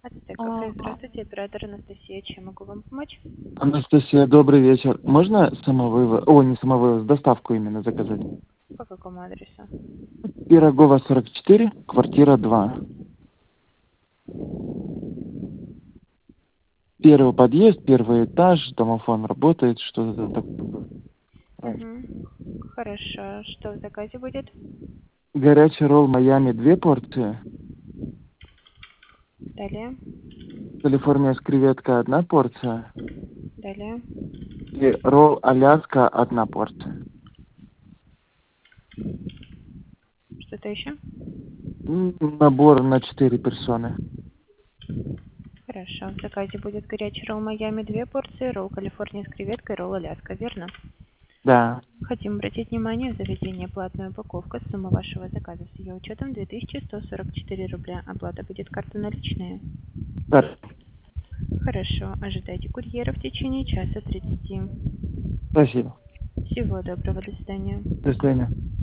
Ацтек Кафе. Здравствуйте, оператор Анастасия. Чем могу вам помочь? Анастасия, добрый вечер. Можно самовывоз, не самовывоз, доставку именно заказать? По какому адресу? Пирогова, 44, квартира 2. Первый подъезд, первый этаж, домофон работает, что-то такое. Угу. Хорошо. Что в заказе будет? Горячий ролл Майами 2 порции. Далее. Калифорния с креветкой 1 порция. Далее. И ролл Аляска 1 порция. Что-то еще? Набор на 4 персоны. Хорошо. В заказе будет горячий ролл Майами 2 порции, ролл Калифорния с креветкой, ролл Аляска, верно? Да. Хотим обратить внимание, заведение платная упаковка, сумма вашего заказа с ее учетом 2144 рубля. Оплата будет карта наличные. Да. Хорошо. Ожидайте курьера в течение часа 30. Спасибо. Всего доброго. До свидания. До свидания.